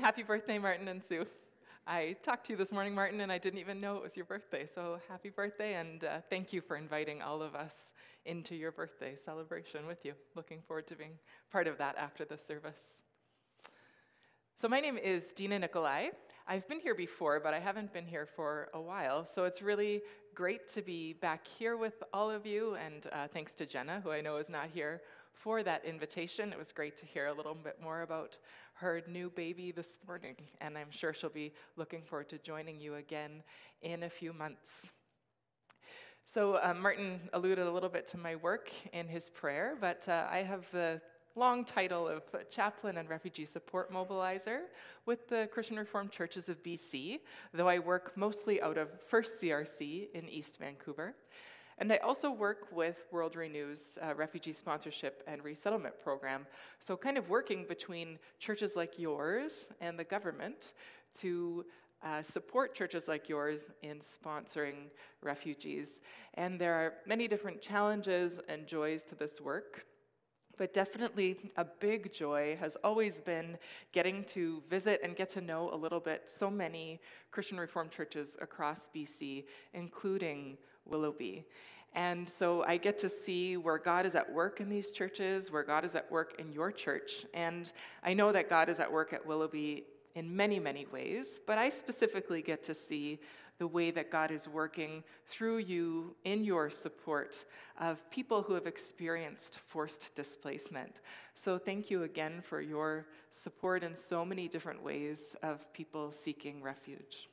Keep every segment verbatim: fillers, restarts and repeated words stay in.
happy birthday, Martin and Sue. I talked to you this morning, Martin, and I didn't even know it was your birthday, so happy birthday, and uh, thank you for inviting all of us into your birthday celebration with you. Looking forward to being part of that after the service. So my name is Dina Nikolai. I've been here before, but I haven't been here for a while, so it's really great to be back here with all of you, and uh, thanks to Jenna, who I know is not here, for that invitation. It was great to hear a little bit more about her new baby this morning, and I'm sure she'll be looking forward to joining you again in a few months. So uh, Martin alluded a little bit to my work in his prayer, but uh, I have the long title of Chaplain and Refugee Support Mobilizer with the Christian Reformed Churches of B C, though I work mostly out of First C R C in East Vancouver. And I also work with World Renew's uh, Refugee Sponsorship and Resettlement Program, so kind of working between churches like yours and the government to uh, support churches like yours in sponsoring refugees. And there are many different challenges and joys to this work. But definitely a big joy has always been getting to visit and get to know a little bit so many Christian Reformed churches across B C, including Willoughby. And so I get to see where God is at work in these churches, where God is at work in your church. And I know that God is at work at Willoughby in many, many ways, but I specifically get to see the way that God is working through you in your support of people who have experienced forced displacement. So thank you again for your support in so many different ways of people seeking refuge.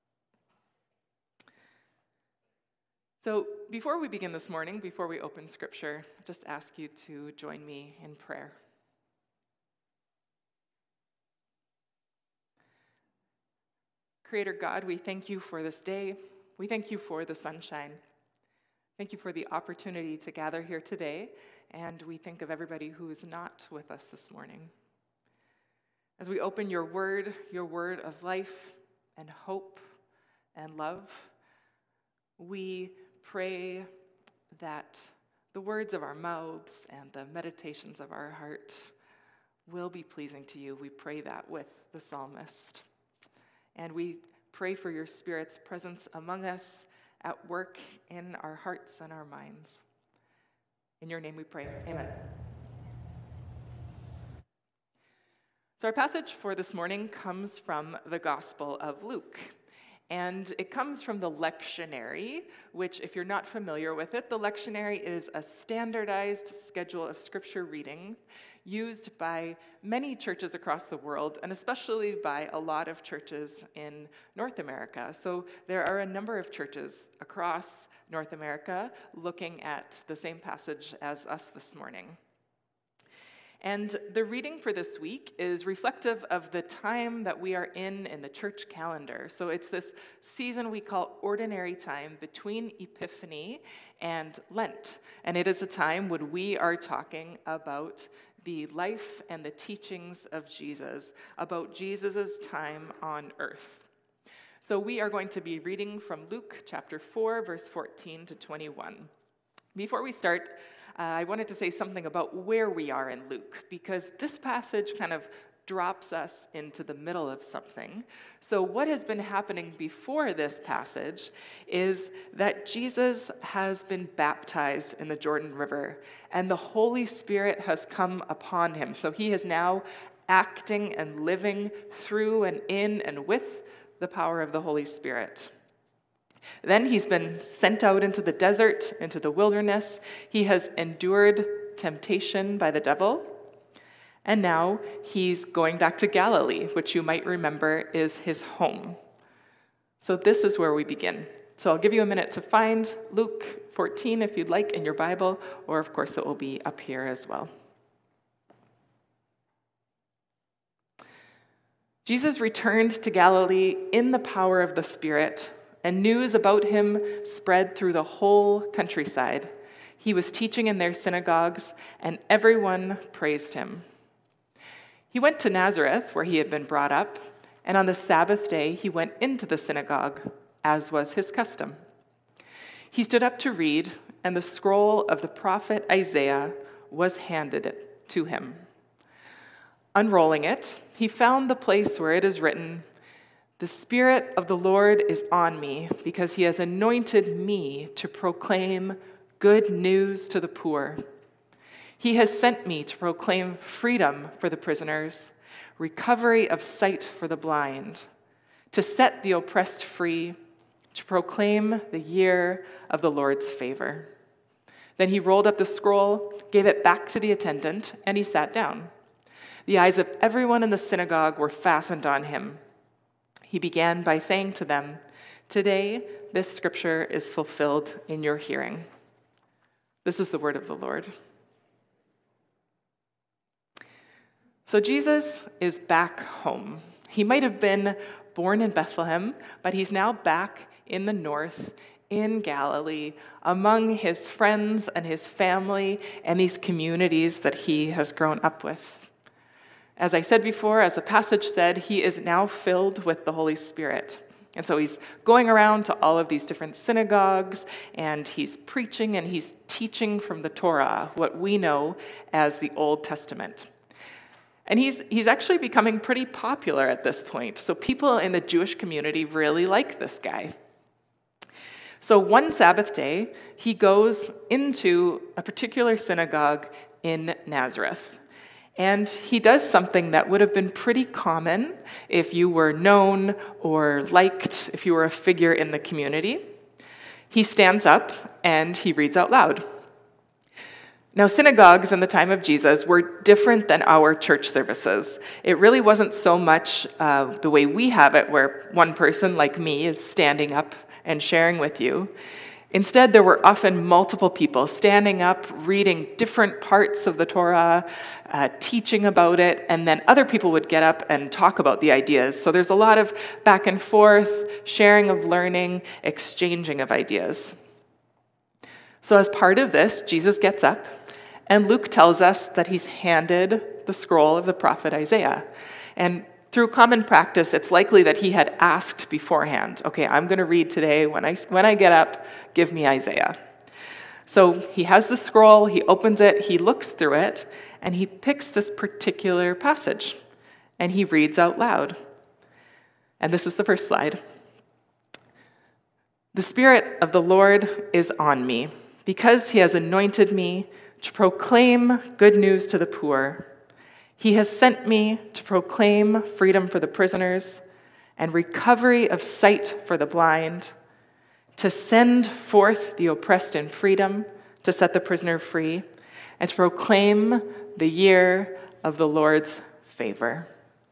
So before we begin this morning, before we open scripture, I just ask you to join me in prayer. Creator God, we thank you for this day. We thank you for the sunshine. Thank you for the opportunity to gather here today, and we think of everybody who is not with us this morning. As we open your word, your word of life and hope and love, we pray that the words of our mouths and the meditations of our heart will be pleasing to you. We pray that with the psalmist. And we pray for your Spirit's presence among us at work in our hearts and our minds. In your name we pray. Amen. So our passage for this morning comes from the Gospel of Luke. And it comes from the lectionary, which, if you're not familiar with it, the lectionary is a standardized schedule of scripture reading used by many churches across the world, and especially by a lot of churches in North America. So there are a number of churches across North America looking at the same passage as us this morning. And the reading for this week is reflective of the time that we are in in the church calendar. So it's this season we call ordinary time between Epiphany and Lent. And it is a time when we are talking about the life and the teachings of Jesus, about Jesus' time on earth. So we are going to be reading from Luke chapter four, verse fourteen to twenty-one. Before we start, Uh, I wanted to say something about where we are in Luke, because this passage kind of drops us into the middle of something. So what has been happening before this passage is that Jesus has been baptized in the Jordan River, and the Holy Spirit has come upon him. So he is now acting and living through and in and with the power of the Holy Spirit. Then he's been sent out into the desert, into the wilderness. He has endured temptation by the devil. And now he's going back to Galilee, which you might remember is his home. So this is where we begin. So I'll give you a minute to find Luke fourteen if you'd like in your Bible, or of course it will be up here as well. Jesus returned to Galilee in the power of the Spirit, and news about him spread through the whole countryside. He was teaching in their synagogues, and everyone praised him. He went to Nazareth, where he had been brought up, and on the Sabbath day he went into the synagogue, as was his custom. He stood up to read, and the scroll of the prophet Isaiah was handed to him. Unrolling it, he found the place where it is written, "The Spirit of the Lord is on me, because he has anointed me to proclaim good news to the poor. He has sent me to proclaim freedom for the prisoners, recovery of sight for the blind, to set the oppressed free, to proclaim the year of the Lord's favor." Then he rolled up the scroll, gave it back to the attendant, and he sat down. The eyes of everyone in the synagogue were fastened on him. He began by saying to them, "Today, this scripture is fulfilled in your hearing." This is the word of the Lord. So Jesus is back home. He might have been born in Bethlehem, but he's now back in the north, in Galilee, among his friends and his family and these communities that he has grown up with. As I said before, as the passage said, he is now filled with the Holy Spirit. And so he's going around to all of these different synagogues, and he's preaching and he's teaching from the Torah, what we know as the Old Testament. And he's, he's actually becoming pretty popular at this point. So people in the Jewish community really like this guy. So one Sabbath day, he goes into a particular synagogue in Nazareth. And he does something that would have been pretty common if you were known or liked, if you were a figure in the community. He stands up and he reads out loud. Now, synagogues in the time of Jesus were different than our church services. It really wasn't so much uh, the way we have it, where one person like me is standing up and sharing with you. Instead, there were often multiple people standing up, reading different parts of the Torah, uh, teaching about it, and then other people would get up and talk about the ideas. So there's a lot of back and forth, sharing of learning, exchanging of ideas. So as part of this, Jesus gets up, and Luke tells us that he's handed the scroll of the prophet Isaiah. And through common practice, it's likely that he had asked beforehand, okay, I'm going to read today. When I, when I get up, give me Isaiah. So he has the scroll, he opens it, he looks through it, and he picks this particular passage, and he reads out loud. And this is the first slide. "The Spirit of the Lord is on me, because he has anointed me to proclaim good news to the poor. He has sent me to proclaim freedom for the prisoners and recovery of sight for the blind, to send forth the oppressed in freedom, to set the prisoner free, and to proclaim the year of the Lord's favor."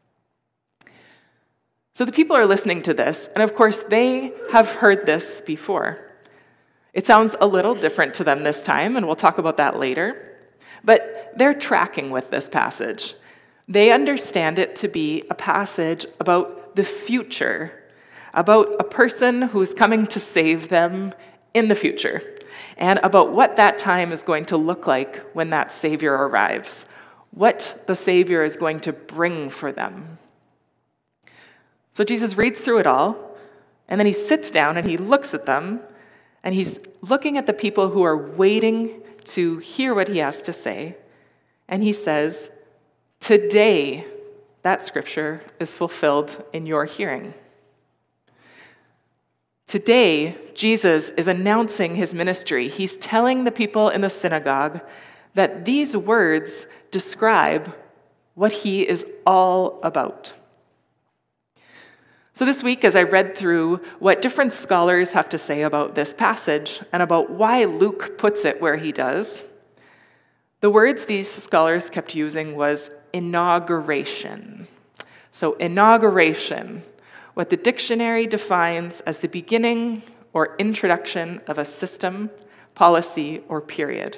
So the people are listening to this, and of course they have heard this before. It sounds a little different to them this time, and we'll talk about that later. But they're tracking with this passage. They understand it to be a passage about the future, about a person who's coming to save them in the future, and about what that time is going to look like when that Savior arrives, what the Savior is going to bring for them. So Jesus reads through it all, and then he sits down and he looks at them, and he's looking at the people who are waiting to hear what he has to say, and he says, "Today, that scripture is fulfilled in your hearing." Today, Jesus is announcing his ministry. He's telling the people in the synagogue that these words describe what he is all about. So this week, as I read through what different scholars have to say about this passage and about why Luke puts it where he does, the words these scholars kept using was inauguration. So inauguration, what the dictionary defines as the beginning or introduction of a system, policy, or period.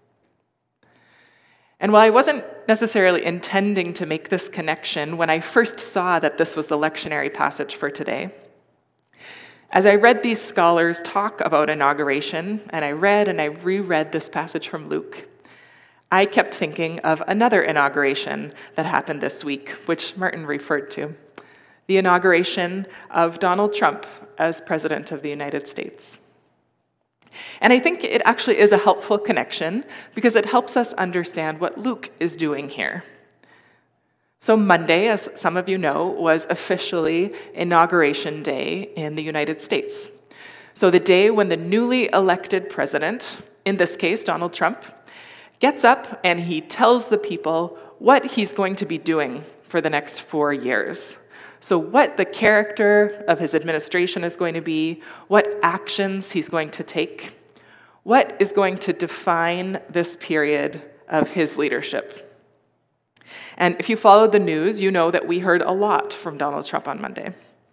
And while I wasn't necessarily intending to make this connection when I first saw that this was the lectionary passage for today, as I read these scholars talk about inauguration, and I read and I reread this passage from Luke, I kept thinking of another inauguration that happened this week, which Martin referred to, the inauguration of Donald Trump as President of the United States. And I think it actually is a helpful connection because it helps us understand what Luke is doing here. So Monday, as some of you know, was officially Inauguration Day in the United States. So the day when the newly elected president, in this case Donald Trump, gets up and he tells the people what he's going to be doing for the next four years. So what the character of his administration is going to be, what actions he's going to take, what is going to define this period of his leadership. And if you followed the news, you know that we heard a lot from Donald Trump on Monday.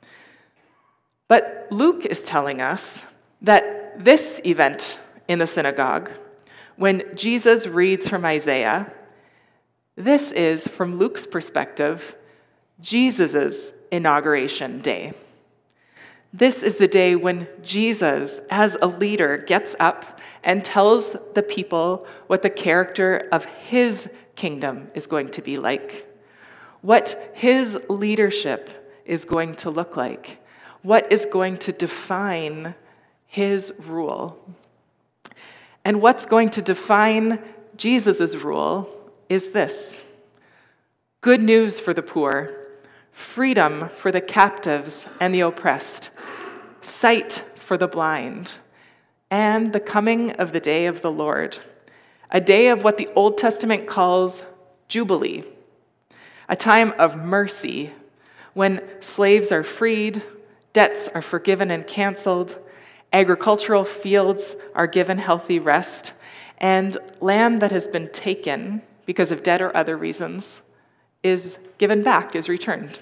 But Luke is telling us that this event in the synagogue, when Jesus reads from Isaiah, this is, from Luke's perspective, Jesus' inauguration day. This is the day when Jesus, as a leader, gets up and tells the people what the character of his kingdom is going to be like, what his leadership is going to look like, what is going to define his rule. And what's going to define Jesus' rule is this: good news for the poor, freedom for the captives and the oppressed, sight for the blind, and the coming of the day of the Lord, a day of what the Old Testament calls Jubilee, a time of mercy when slaves are freed, debts are forgiven and canceled, agricultural fields are given healthy rest, and land that has been taken because of debt or other reasons is given back, is returned.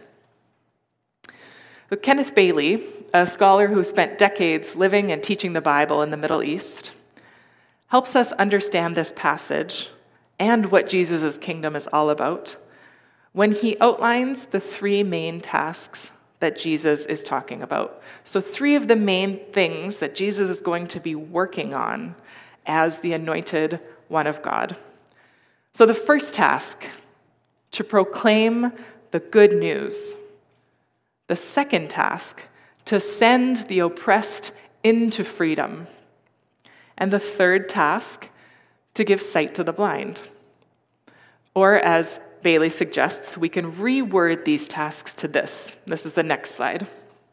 But Kenneth Bailey, a scholar who spent decades living and teaching the Bible in the Middle East, helps us understand this passage and what Jesus' kingdom is all about when he outlines the three main tasks that Jesus is talking about. So three of the main things that Jesus is going to be working on as the anointed one of God. So the first task, to proclaim the good news. The second task, to send the oppressed into freedom. And the third task, to give sight to the blind. Or as Bailey suggests, we can reword these tasks to this. This is the next slide.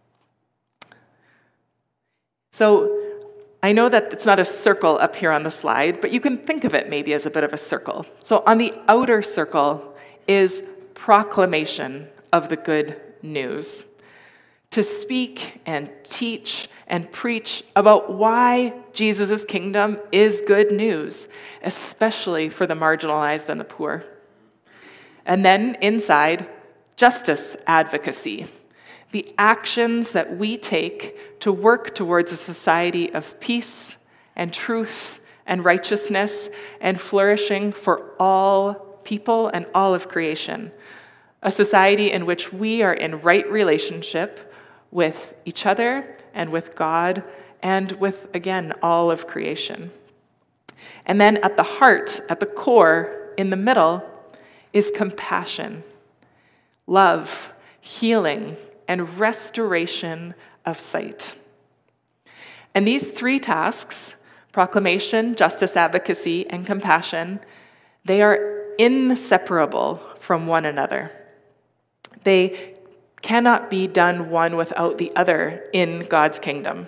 So I know that it's not a circle up here on the slide, but you can think of it maybe as a bit of a circle. So on the outer circle is proclamation of the good news. To speak and teach and preach about why Jesus' kingdom is good news, especially for the marginalized and the poor. And then inside, justice advocacy, the actions that we take to work towards a society of peace and truth and righteousness and flourishing for all people and all of creation. A society in which we are in right relationship with each other and with God and with, again, all of creation. And then at the heart, at the core, in the middle, is compassion, love, healing, and restoration of sight. And these three tasks, proclamation, justice advocacy, and compassion, they are inseparable from one another. They cannot be done one without the other in God's kingdom.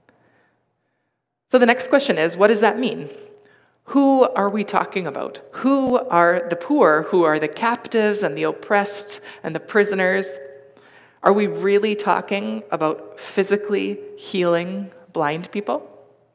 So the next question is, what does that mean? Who are we talking about? Who are the poor? Who are the captives and the oppressed and the prisoners? Are we really talking about physically healing blind people?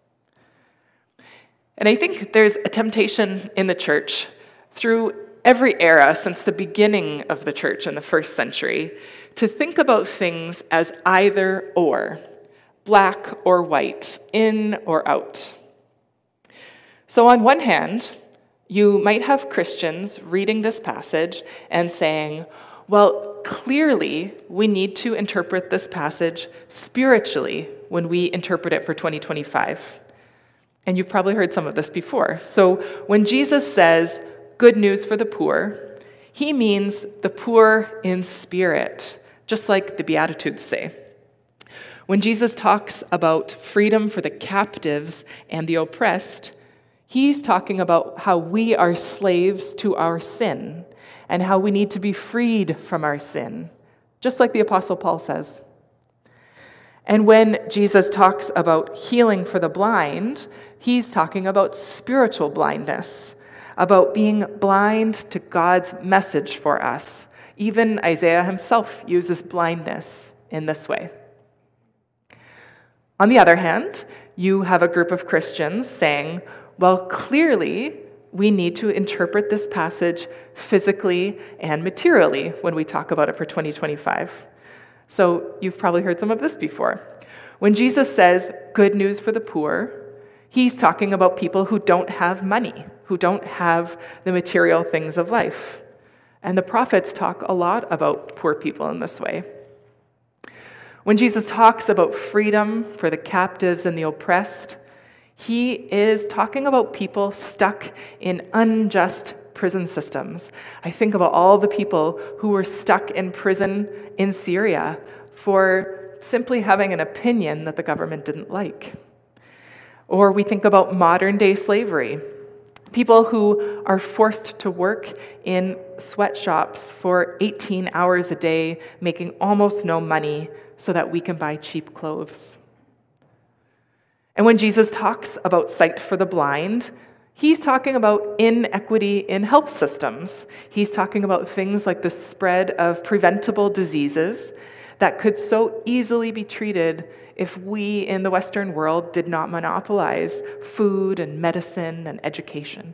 And I think there's a temptation in the church through every era since the beginning of the church in the first century to think about things as either or, black or white, in or out. So on one hand, you might have Christians reading this passage and saying, well, clearly we need to interpret this passage spiritually when we interpret it for twenty twenty-five. And you've probably heard some of this before. So when Jesus says, good news for the poor, he means the poor in spirit, just like the Beatitudes say. When Jesus talks about freedom for the captives and the oppressed, he's talking about how we are slaves to our sin and how we need to be freed from our sin, just like the Apostle Paul says. And when Jesus talks about healing for the blind, he's talking about spiritual blindness, about being blind to God's message for us. Even Isaiah himself uses blindness in this way. On the other hand, you have a group of Christians saying, well, clearly we need to interpret this passage physically and materially when we talk about it for twenty twenty-five. So you've probably heard some of this before. When Jesus says good news for the poor, he's talking about people who don't have money, who don't have the material things of life. And the prophets talk a lot about poor people in this way. When Jesus talks about freedom for the captives and the oppressed, he is talking about people stuck in unjust prison systems. I think about all the people who were stuck in prison in Syria for simply having an opinion that the government didn't like. Or we think about modern-day slavery, people who are forced to work in sweatshops for eighteen hours a day, making almost no money so that we can buy cheap clothes. And when Jesus talks about sight for the blind, he's talking about inequity in health systems. He's talking about things like the spread of preventable diseases that could so easily be treated if we in the Western world did not monopolize food and medicine and education.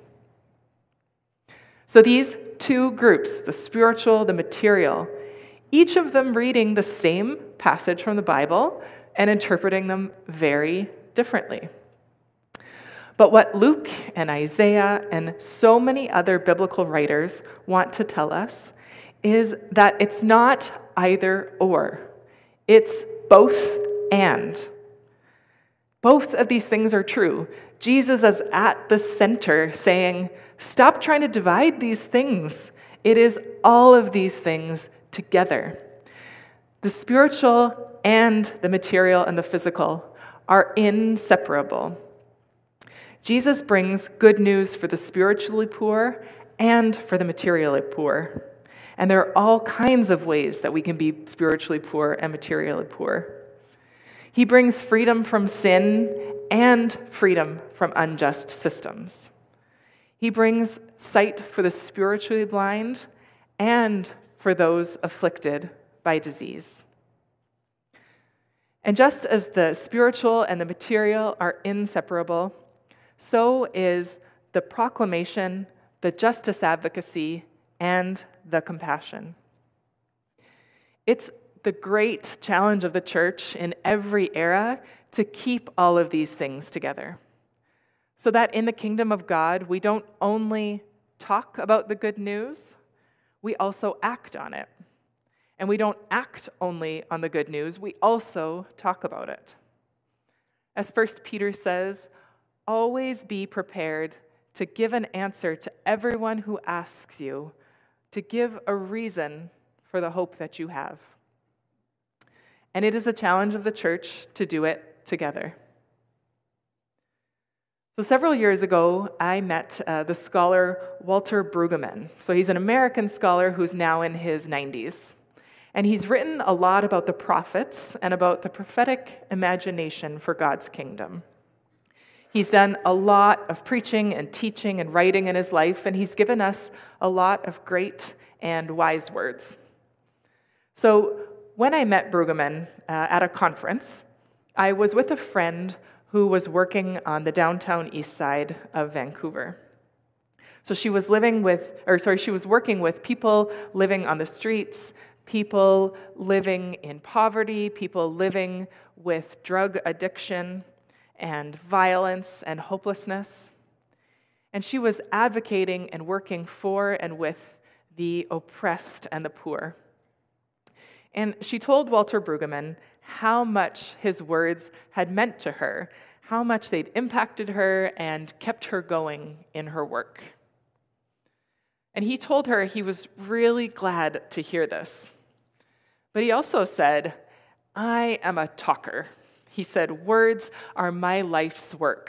So these two groups, the spiritual, the material, each of them reading the same passage from the Bible and interpreting them very differently. But what Luke and Isaiah and so many other biblical writers want to tell us is that it's not either or. It's both and. Both of these things are true. Jesus is at the center saying, stop trying to divide these things. It is all of these things together. The spiritual and the material and the physical are inseparable. Jesus brings good news for the spiritually poor and for the materially poor. And there are all kinds of ways that we can be spiritually poor and materially poor. He brings freedom from sin and freedom from unjust systems. He brings sight for the spiritually blind and for those afflicted by disease. And just as the spiritual and the material are inseparable, so is the proclamation, the justice advocacy, and the compassion. It's the great challenge of the church in every era to keep all of these things together, so that in the kingdom of God, we don't only talk about the good news, we also act on it. And we don't act only on the good news, we also talk about it. As First Peter says, always be prepared to give an answer to everyone who asks you, to give a reason for the hope that you have. And it is a challenge of the church to do it together. So several years ago, I met uh, the scholar Walter Brueggemann. So he's an American scholar who's now in his nineties. And he's written a lot about the prophets and about the prophetic imagination for God's kingdom. He's done a lot of preaching and teaching and writing in his life, and he's given us a lot of great and wise words. So when I met Brueggemann uh, at a conference, I was with a friend who was working on the downtown east side of Vancouver. So she was living with, or sorry, she was working with people living on the streets, people living in poverty, people living with drug addiction and violence and hopelessness. And she was advocating and working for and with the oppressed and the poor. And she told Walter Brueggemann how much his words had meant to her, how much they'd impacted her and kept her going in her work. And he told her he was really glad to hear this. But he also said, I am a talker. He said, words are my life's work.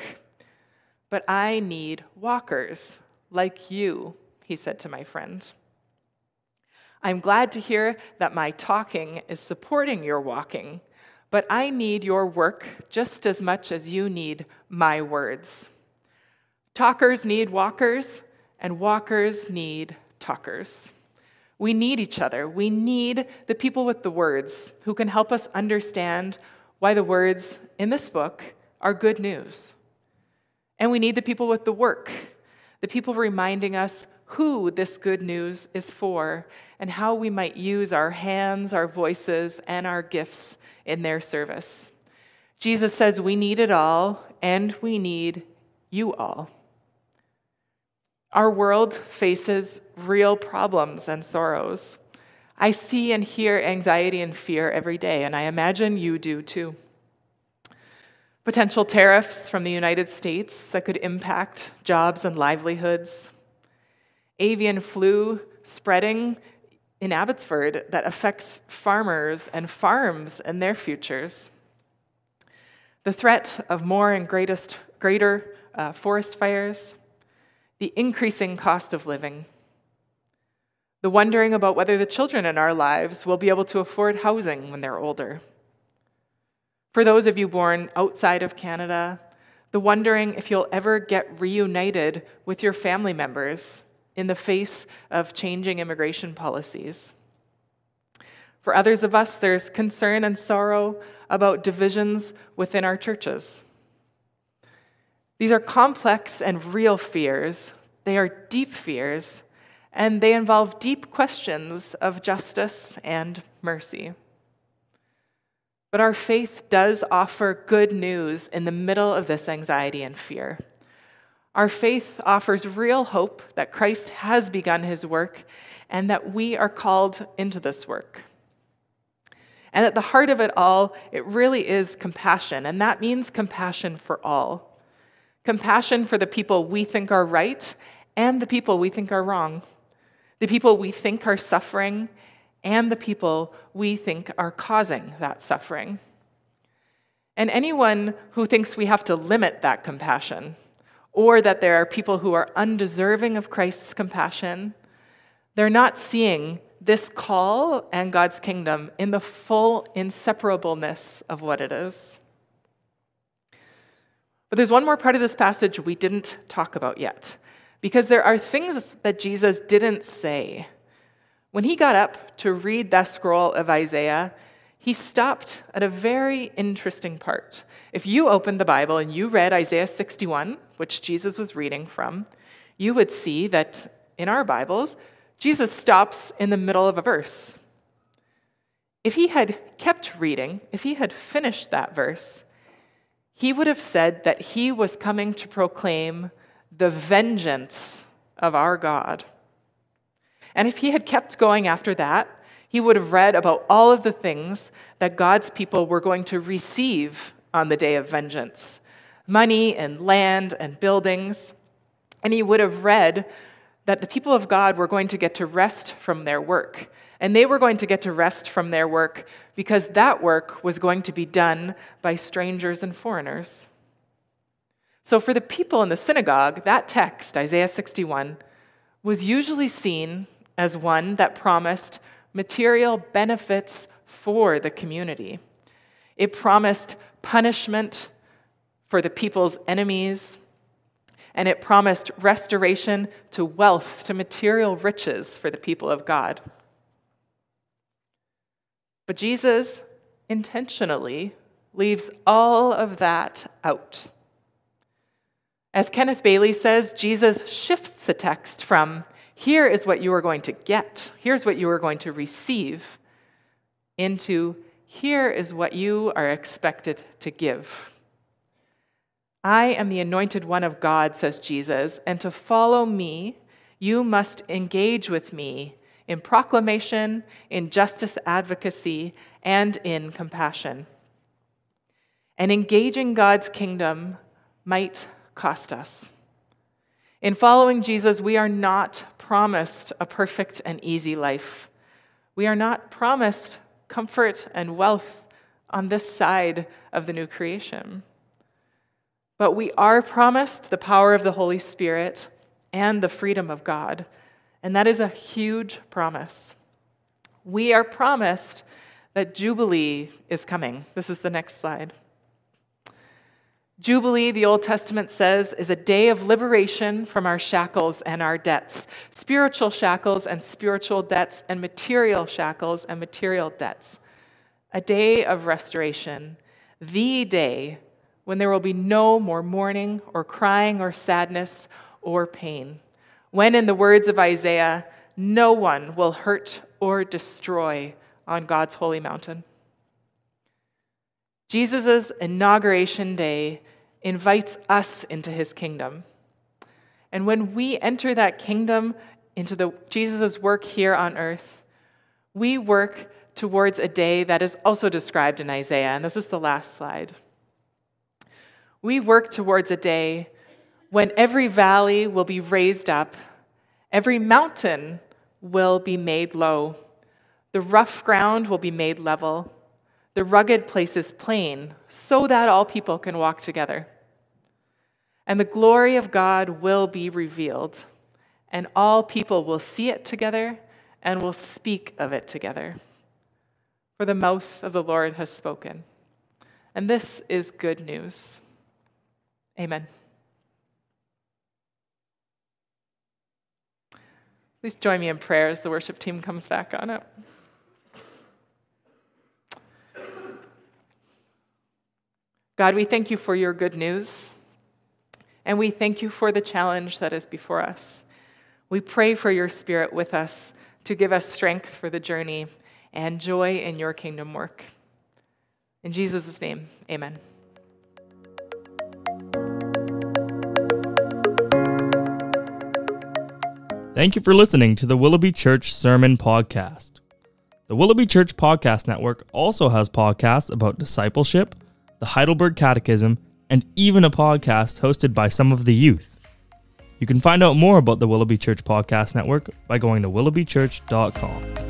But I need walkers like you, he said to my friend. I'm glad to hear that my talking is supporting your walking, but I need your work just as much as you need my words. Talkers need walkers, and walkers need talkers. We need each other. We need the people with the words who can help us understand why the words in this book are good news. And we need the people with the work, the people reminding us who this good news is for and how we might use our hands, our voices, and our gifts in their service. Jesus says we need it all, and we need you all. Our world faces real problems and sorrows. I see and hear anxiety and fear every day, and I imagine you do too. Potential tariffs from the United States that could impact jobs and livelihoods. Avian flu spreading in Abbotsford that affects farmers and farms and their futures. The threat of more and greatest, greater uh, forest fires. The increasing cost of living. The wondering about whether the children in our lives will be able to afford housing when they're older. For those of you born outside of Canada, the wondering if you'll ever get reunited with your family members in the face of changing immigration policies. For others of us, there's concern and sorrow about divisions within our churches. These are complex and real fears. They are deep fears, and they involve deep questions of justice and mercy. But our faith does offer good news in the middle of this anxiety and fear. Our faith offers real hope that Christ has begun his work and that we are called into this work. And at the heart of it all, it really is compassion, and that means compassion for all. Compassion for the people we think are right and the people we think are wrong. The people we think are suffering and the people we think are causing that suffering. And anyone who thinks we have to limit that compassion, or that there are people who are undeserving of Christ's compassion, they're not seeing this call and God's kingdom in the full inseparableness of what it is. But there's one more part of this passage we didn't talk about yet, because there are things that Jesus didn't say. When he got up to read that scroll of Isaiah, he stopped at a very interesting part. If you opened the Bible and you read Isaiah sixty-one, which Jesus was reading from, you would see that in our Bibles, Jesus stops in the middle of a verse. If he had kept reading, if he had finished that verse, he would have said that he was coming to proclaim the vengeance of our God. And if he had kept going after that, he would have read about all of the things that God's people were going to receive on the day of vengeance. Money and land and buildings. And he would have read that the people of God were going to get to rest from their work. And they were going to get to rest from their work because that work was going to be done by strangers and foreigners. So for the people in the synagogue, that text, Isaiah sixty-one, was usually seen as one that promised material benefits for the community. It promised punishment for the people's enemies, and it promised restoration to wealth, to material riches for the people of God. But Jesus intentionally leaves all of that out. As Kenneth Bailey says, Jesus shifts the text from, here is what you are going to get, here's what you are going to receive, into, here is what you are expected to give. I am the anointed one of God, says Jesus, and to follow me, you must engage with me in proclamation, in justice advocacy, and in compassion. And engaging God's kingdom might cost us. In following Jesus, we are not promised a perfect and easy life. We are not promised comfort and wealth on this side of the new creation. But we are promised the power of the Holy Spirit and the freedom of God. And that is a huge promise. we are promised that Jubilee is coming. This is the next slide. Jubilee, the Old Testament says, is a day of liberation from our shackles and our debts, spiritual shackles and spiritual debts, and material shackles and material debts. A day of restoration, the day when there will be no more mourning or crying or sadness or pain. When, in the words of Isaiah, no one will hurt or destroy on God's holy mountain. Jesus' inauguration day invites us into his kingdom. And when we enter that kingdom into the Jesus' work here on earth, we work towards a day that is also described in Isaiah, and this is the last slide. We work towards a day when every valley will be raised up, every mountain will be made low, the rough ground will be made level, the rugged places plain, so that all people can walk together. And the glory of God will be revealed, and all people will see it together and will speak of it together. For the mouth of the Lord has spoken. And this is good news. Amen. Please join me in prayer as the worship team comes back on up. God, we thank you for your good news, and we thank you for the challenge that is before us. We pray for your Spirit with us to give us strength for the journey and joy in your kingdom work. In Jesus' name, amen. Thank you for listening to the Willoughby Church Sermon Podcast. The Willoughby Church Podcast Network also has podcasts about discipleship, the Heidelberg Catechism, and even a podcast hosted by some of the youth. You can find out more about the Willoughby Church Podcast Network by going to willoughby church dot com.